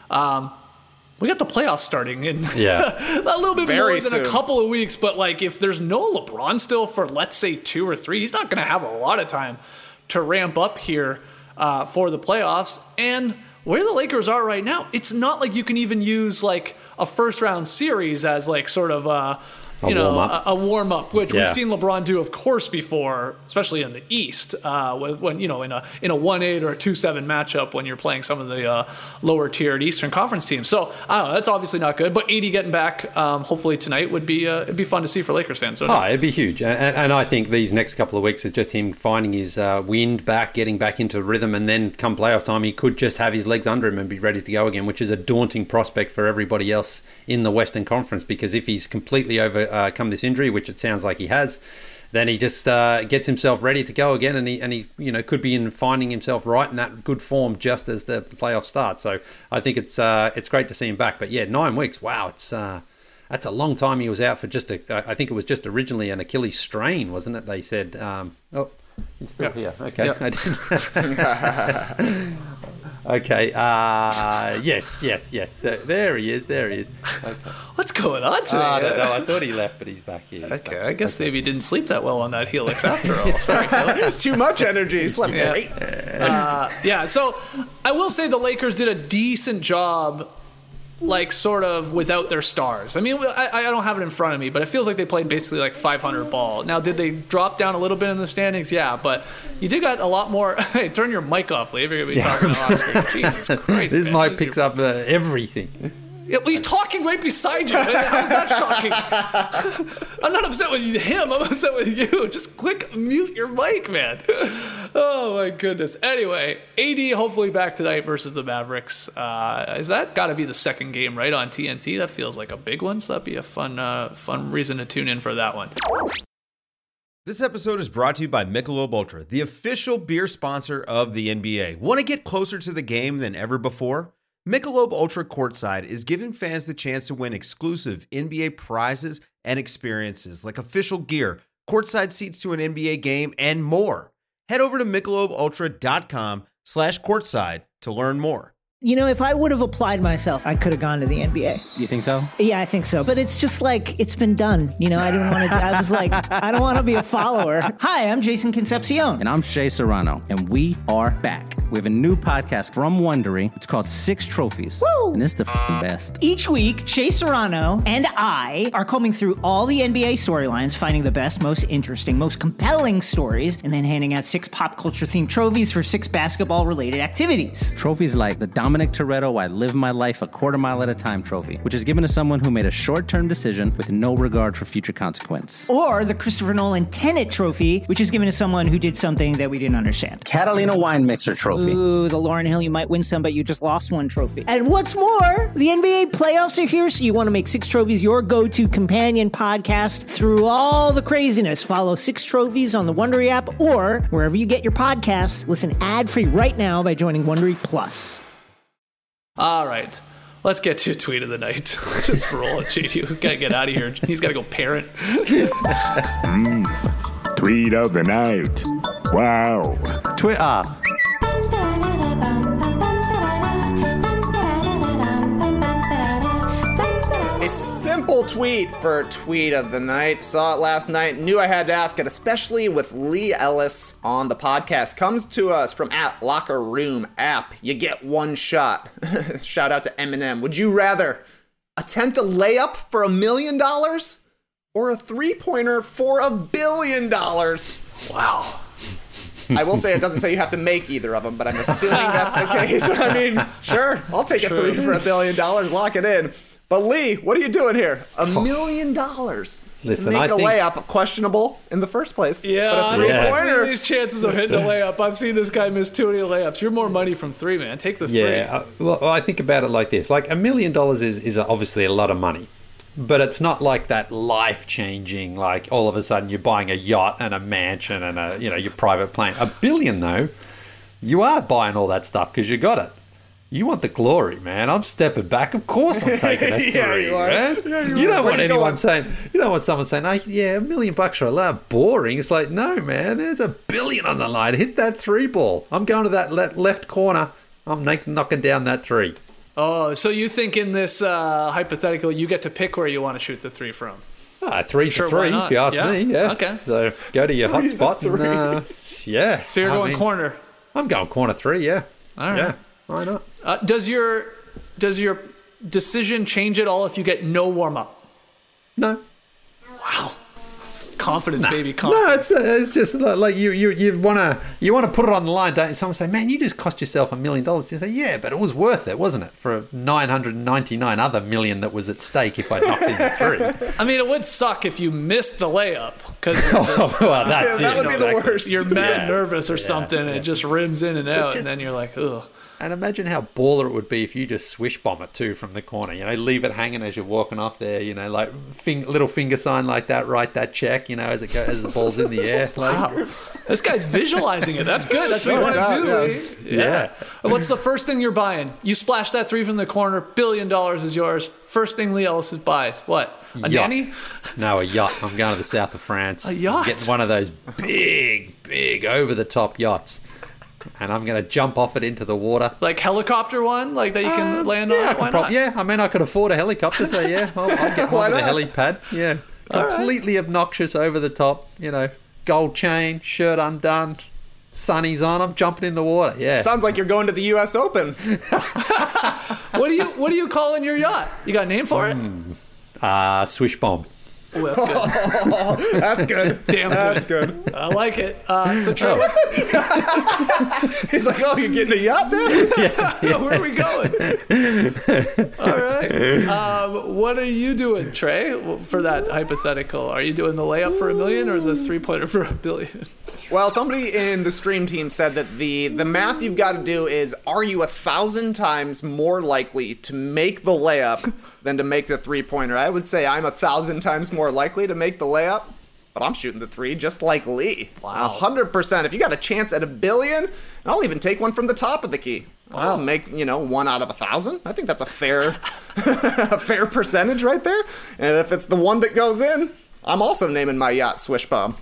We got the playoffs starting in a little bit more than a couple of weeks, but like if there's no LeBron still for, let's say, 2 or 3, he's not going to have a lot of time to ramp up here for the playoffs. And where the Lakers are right now, it's not like you can even use like a first round series as like sort of a warm-up, which we've seen LeBron do, of course, before, especially in the East, when in a 1-8 or a 2-7 matchup when you're playing some of the lower-tiered Eastern Conference teams. So, I don't know, that's obviously not good, but AD getting back, hopefully tonight, would be it'd be fun to see for Lakers fans. It'd be huge, and I think these next couple of weeks is just him finding his wind back, getting back into rhythm, and then come playoff time, he could just have his legs under him and be ready to go again, which is a daunting prospect for everybody else in the Western Conference, because if he's completely overcome this injury, which it sounds like he has, then he just gets himself ready to go again, and he could be finding himself right in that good form just as the playoffs start. So I think it's great to see him back. But yeah, 9 weeks, wow, that's a long time. He was out for I think it was just originally an Achilles strain, wasn't it? They said, he's still here. Okay. Yeah. Okay. Yes. There he is. Okay. What's going on today? I don't know. I thought he left, but he's back here. Okay. I guess maybe he didn't sleep that well on that helix after all. Sorry. Too much energy. He slept great. So I will say the Lakers did a decent job, like sort of without their stars. I mean, I don't have it in front of me, but it feels like they played basically like 500 ball. Now, did they drop down a little bit in the standings? Yeah, but you did got a lot more. Hey, turn your mic off, Lee. If you're going to be talking to Oscar. Jesus Christ. This mic picks up everything. Yeah, well, he's talking right beside you. How's that shocking? I'm not upset with him. I'm upset with you. Just mute your mic, man. Oh, my goodness. Anyway, AD hopefully back tonight versus the Mavericks. Is that got to be the second game, right, on TNT? That feels like a big one, so that'd be a fun reason to tune in for that one. This episode is brought to you by Michelob Ultra, the official beer sponsor of the NBA. Want to get closer to the game than ever before? Michelob Ultra Courtside is giving fans the chance to win exclusive NBA prizes and experiences like official gear, courtside seats to an NBA game, and more. Head over to MichelobUltra.com/courtside to learn more. You know, if I would have applied myself, I could have gone to the NBA. You think so? Yeah, I think so. But it's just like, it's been done. You know, I was like, I don't want to be a follower. Hi, I'm Jason Concepcion. And I'm Shea Serrano. And we are back. We have a new podcast from Wondery. It's called Six Trophies. Woo! And it's the best. Each week, Shea Serrano and I are combing through all the NBA storylines, finding the best, most interesting, most compelling stories, and then handing out 6 pop culture themed trophies for 6 basketball related activities. Trophies like the Dominic Toretto I Live My Life a Quarter Mile at a Time trophy, which is given to someone who made a short-term decision with no regard for future consequence. Or the Christopher Nolan Tenet trophy, which is given to someone who did something that we didn't understand. Catalina Wine Mixer trophy. Ooh, the Lauryn Hill You Might Win Some, but you just lost one trophy. And what's more, the NBA playoffs are here, so you want to make 6 Trophies your go-to companion podcast through all the craziness. Follow 6 Trophies on the Wondery app or wherever you get your podcasts. Listen ad-free right now by joining Wondery Plus. All right, let's get to tweet of the night. Just roll it, JD. Gotta get out of here. He's gotta go parent. Tweet of the night. Wow. Twitter. A simple full tweet for Tweet of the Night. Saw it last night, knew I had to ask it, especially with Lee Ellis on the podcast. Comes to us from Locker Room app. You get one shot. Shout out to Eminem. Would you rather attempt a layup for $1 million or a three-pointer for $1 billion? Wow. I will say it doesn't say you have to make either of them, but I'm assuming that's the case. I mean, sure, I'll take a three for $1 billion, lock it in. But Lee, what are you doing here? $1 million. Listen, make I think layup questionable in the first place. Yeah, but a three-pointer. These chances of hitting a layup. I've seen this guy miss too many layups. You're more money from three, man. Take the three. Yeah, well, I think about it like this: like $1 million is obviously a lot of money, but it's not like that life-changing. Like all of a sudden you're buying a yacht and a mansion and your private plane. $1 billion though, you are buying all that stuff because you got it. You want the glory, man. I'm stepping back. Of course I'm taking a three, man. You don't want anyone saying, you don't want someone saying, oh, yeah, $1 million for a lap. Boring. It's like, no, man, there's $1 billion on the line. Hit that three ball. I'm going to that left corner. I'm knocking down that three. Oh, so you think in this hypothetical, you get to pick where you want to shoot the three from? Three for three, if you ask me. Yeah. Okay. So go to your hot spot. Yeah. So you're going corner. I'm going corner three, yeah. All right. Yeah. Why not? Does your decision change at all if you get no warm up? No. Wow. Confidence, baby. Confidence. No, it's just like you want to put it on the line, don't you? Someone say, man, you just cost yourself $1 million. You say, yeah, but it was worth it, wasn't it? For 999 other million that was at stake if I knocked in the three. I mean, it would suck if you missed the layup because well, that's that would be the worst. You're mad nervous or something, and it just rims in and out, and then you're like, ugh. And imagine how baller it would be if you just swish bomb it too from the corner. Leave it hanging as you're walking off there. Like little finger sign like that. Write that check. As it goes, as the ball's in the air. Wow, this guy's visualizing it. That's good. That's what you want to do. Yeah. What's the first thing you're buying? You splash that three from the corner. $1 billion is yours. First thing Lee Ellis buys. What? A yacht. nanny? No, a yacht. I'm going to the south of France. A yacht. I'm getting one of those big over the top yachts. And I'm going to jump off it into the water. Like helicopter one? Like that you can land on? I could afford a helicopter, so yeah, I'll get one with a helipad. Yeah. Completely obnoxious over the top, gold chain, shirt undone, sunnies on, I'm jumping in the water. Yeah. Sounds like you're going to the US Open. What do you call in your yacht? You got a name for it? Swish bomb. Oh, that's good. That's good. Damn good. That's good. I like it. So Trey, he's like, oh, you're getting a yacht now? Yeah. Where are we going? All right. What are you doing, Trey, for that hypothetical? Are you doing the layup for $1 million or the three-pointer for $1 billion? Well, somebody in the stream team said that the math you've got to do is, are you 1,000 times more likely to make the layup than to make the three-pointer? I would say I'm 1,000 times more likely to make the layup, but I'm shooting the three just like Lee. Wow. 100%. If you got a chance at $1 billion, I'll even take one from the top of the key. Wow. I'll make, 1 out of 1,000. I think that's a fair a fair percentage right there. And if it's the one that goes in, I'm also naming my yacht Swish Bomb.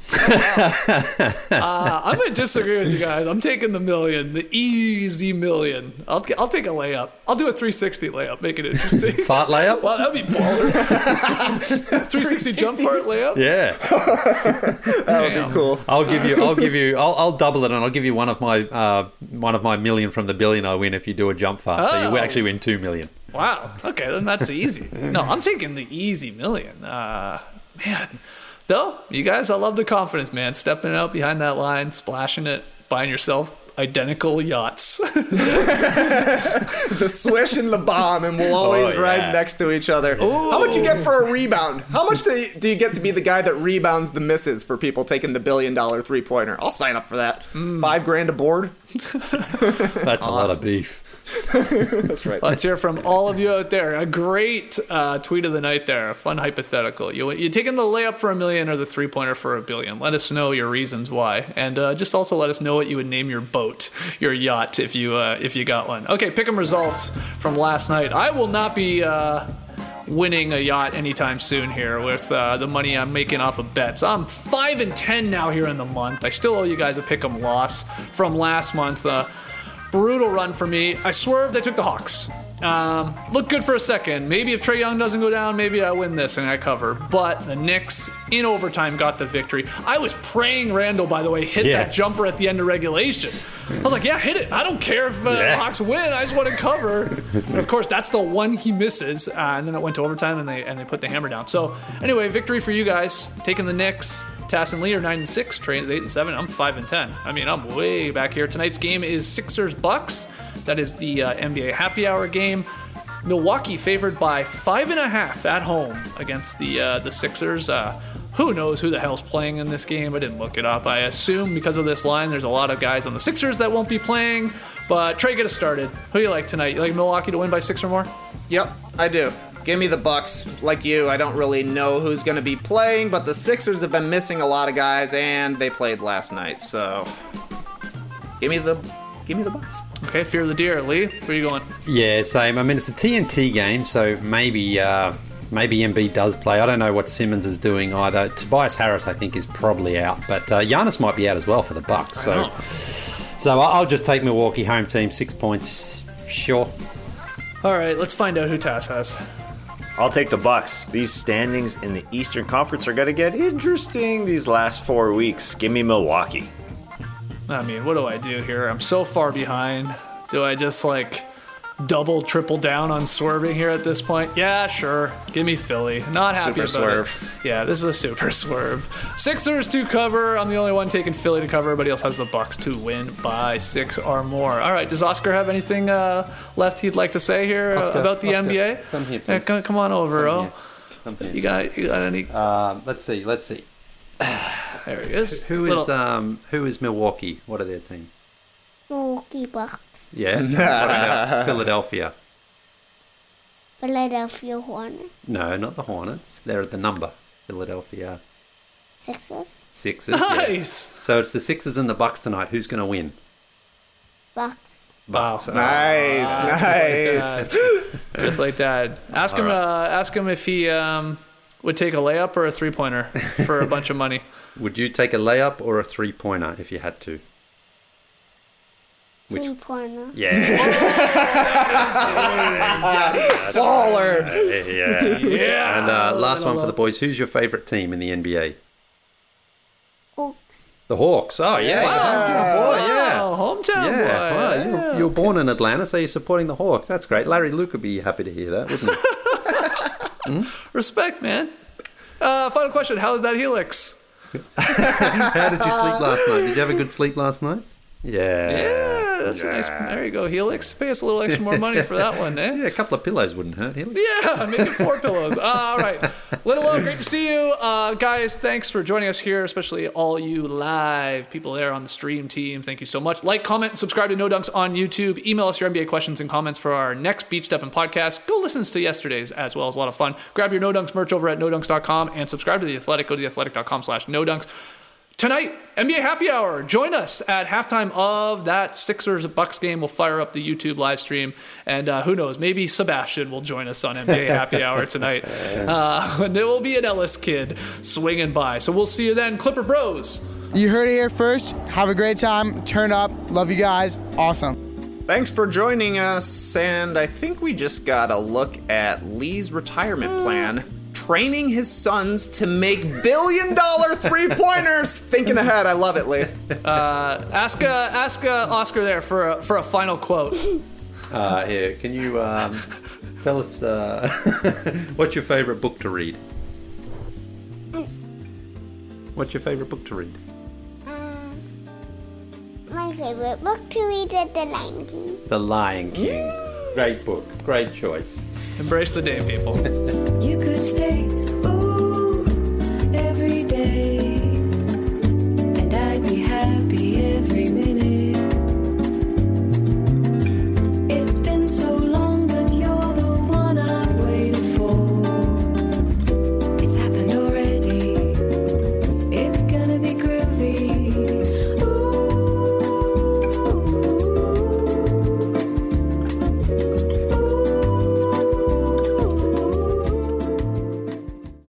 I'm going to disagree with you guys. I'm taking the million, the easy million. I'll take a layup. I'll do a 360 layup, make it interesting. Fart layup? Well, that'd be baller. 360 jump fart layup? Yeah. That would be cool. I'll double it and I'll give you one of my million from the billion I win if you do a jump fart. So you actually win 2 million. Wow. Okay, then that's easy. No, I'm taking the easy million. Man, though, you guys, I love the confidence, man. Stepping out behind that line, splashing it, buying yourself identical yachts. The swish and the bomb, and we'll always ride next to each other. Ooh. How much you get for a rebound? How much do you get to be the guy that rebounds the misses for people taking the $1 billion three-pointer? I'll sign up for that. $5,000 a board. That's a lot of beef. That's right. Let's hear from all of you out there. A great tweet of the night there. A fun hypothetical. You taking the layup for $1 million or the three-pointer for $1 billion? Let us know your reasons why, and just also let us know what you would name your boat, your yacht, if you got one. Okay, pick 'em results from last night. I will not be winning a yacht anytime soon here with the money I'm making off of bets. I'm 5-10 now here in the month. I still owe you guys a pick 'em loss from last month. Brutal run for me. I swerved. I took the Hawks. Look good for a second. Maybe if Trae Young doesn't go down, maybe I win this and I cover. But the Knicks, in overtime, got the victory. I was praying Randall, by the way, hit that jumper at the end of regulation. I was like, yeah, hit it. I don't care if Hawks win. I just want to cover. And of course, that's the one he misses. And then it went to overtime, and they put the hammer down. So anyway, victory for you guys. Taking the Knicks. Tass and Lee are 9-6. Trae is 8-7. I'm 5-10. I mean, I'm way back here. Tonight's game is Sixers-Bucks. That is the NBA happy hour game. Milwaukee favored by 5.5 at home against the Sixers. Who knows who the hell's playing in this game? I didn't look it up. I assume because of this line, there's a lot of guys on the Sixers that won't be playing. But Trey, get us started. Who do you like tonight? You like Milwaukee to win by 6 or more? Yep, I do. Give me the Bucks. Like you, I don't really know who's going to be playing, but the Sixers have been missing a lot of guys, and they played last night. So, give me the Bucks. Okay, fear the deer. Lee, where are you going? Yeah, same. I mean, it's a TNT game, so maybe Embiid does play. I don't know what Simmons is doing either. Tobias Harris, I think, is probably out, but Giannis might be out as well for the Bucks. So I'll just take Milwaukee home team, 6 points. Sure. All right, let's find out who Tass has. I'll take the Bucks. These standings in the Eastern Conference are going to get interesting these last 4 weeks. Give me Milwaukee. I mean, what do I do here? I'm so far behind. Do I just, double, triple down on swerving here at this point? Yeah, sure. Give me Philly. Not happy super about swerve. it. Yeah, this is a super swerve. Sixers to cover. I'm the only one taking Philly to cover. Everybody else has the Bucks to win by 6 or more. All right, does Oscar have anything left he'd like to say here about the NBA? Come here, please. Come on over, Come here. You got any? Let's see. There he is. Who is Milwaukee? What are their team? Milwaukee Bucks. Yeah. What about Philadelphia? Philadelphia Hornets. No, not the Hornets. They're at the number. Philadelphia Sixers. Nice. Yeah. So it's the Sixers and the Bucks tonight. Who's going to win? Bucks. Nice. Just like that. Ask him if he would take a layup or a 3-pointer for a bunch of money. Would you take a layup or a 3-pointer if you had to? 3-pointer. Yeah. Baller. Yeah. And last one for the boys. Who's your favorite team in the NBA? Hawks. The Hawks. Oh, yeah. Wow. Hometown boy. Yeah. Wow. You were born in Atlanta, so you're supporting the Hawks. That's great. Larry Luke would be happy to hear that, wouldn't he? Respect, man. Final question. How was that Helix? How did you sleep last night? Did you have a good sleep last night? Yeah, that's a nice. There you go, Helix. Pay us a little extra more money for that one, eh? Yeah, a couple of pillows wouldn't hurt, Helix. Yeah, make it 4 pillows. All right. Little Love, great to see you. Guys, thanks for joining us here, especially all you live people there on the stream team. Thank you so much. Like, comment, and subscribe to No Dunks on YouTube. Email us your NBA questions and comments for our next Beach Steppin' podcast. Go listen to yesterday's as well. It's a lot of fun. Grab your No Dunks merch over at NoDunks.com and subscribe to The Athletic. Go to theathletic.com/NoDunks. Tonight, NBA Happy Hour. Join us at halftime of that Sixers-Bucks game. We'll fire up the YouTube live stream. And who knows, maybe Sebastian will join us on NBA Happy Hour tonight. And it will be an Ellis kid swinging by. So we'll see you then. Clipper Bros. You heard it here first. Have a great time. Turn up. Love you guys. Awesome. Thanks for joining us. And I think we just got a look at Lee's retirement plan. Training his sons to make billion-dollar 3-pointers. Thinking ahead. I love it, Lee. Ask Oscar there for a final quote. Here, can you tell us what's your favorite book to read? What's your favorite book to read? My favorite book to read is The Lion King. The Lion King. Great book. Great choice. Embrace the day, people. You could stay